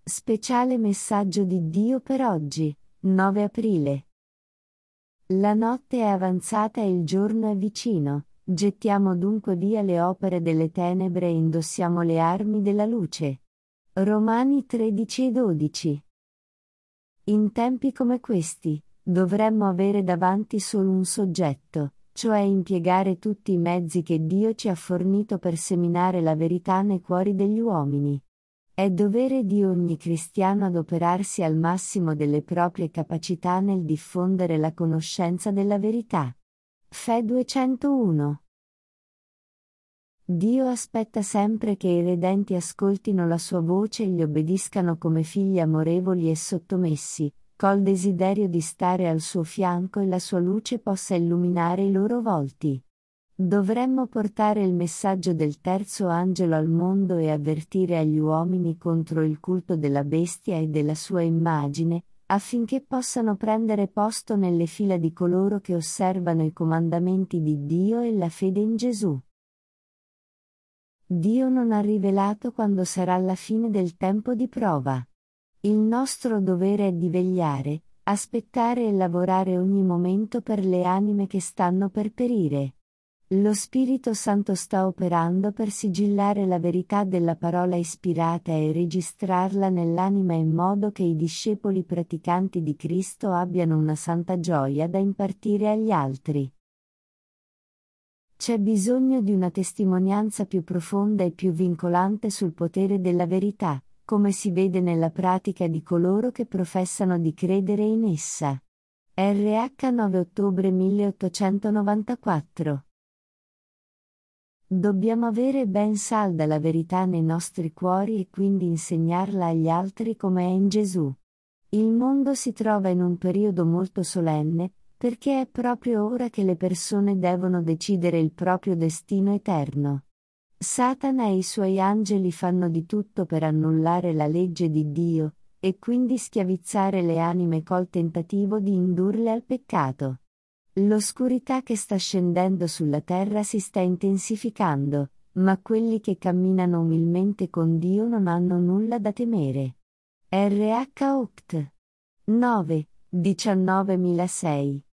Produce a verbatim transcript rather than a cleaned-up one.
Speciale messaggio di Dio per oggi, nove aprile. La notte è avanzata e il giorno è vicino, gettiamo dunque via le opere delle tenebre e indossiamo le armi della luce. Romani tredici e dodici. In tempi come questi, dovremmo avere davanti solo un soggetto, cioè impiegare tutti i mezzi che Dio ci ha fornito per seminare la verità nei cuori degli uomini. È dovere di ogni cristiano adoperarsi al massimo delle proprie capacità nel diffondere la conoscenza della verità. Fe duecentouno. Dio aspetta sempre che i redenti ascoltino la sua voce e gli obbediscano come figli amorevoli e sottomessi, col desiderio di stare al suo fianco e la sua luce possa illuminare i loro volti. Dovremmo portare il messaggio del terzo angelo al mondo e avvertire agli uomini contro il culto della bestia e della sua immagine, affinché possano prendere posto nelle fila di coloro che osservano i comandamenti di Dio e la fede in Gesù. Dio non ha rivelato quando sarà la fine del tempo di prova. Il nostro dovere è di vegliare, aspettare e lavorare ogni momento per le anime che stanno per perire. Lo Spirito Santo sta operando per sigillare la verità della parola ispirata e registrarla nell'anima in modo che i discepoli praticanti di Cristo abbiano una santa gioia da impartire agli altri. C'è bisogno di una testimonianza più profonda e più vincolante sul potere della verità, come si vede nella pratica di coloro che professano di credere in essa. R H nove ottobre milleottocentonovantaquattro. Dobbiamo avere ben salda la verità nei nostri cuori e quindi insegnarla agli altri come è in Gesù. Il mondo si trova in un periodo molto solenne, perché è proprio ora che le persone devono decidere il proprio destino eterno. Satana e i suoi angeli fanno di tutto per annullare la legge di Dio, e quindi schiavizzare le anime col tentativo di indurle al peccato. L'oscurità che sta scendendo sulla terra si sta intensificando, ma quelli che camminano umilmente con Dio non hanno nulla da temere. R H Oct. nove, diciannovemilasei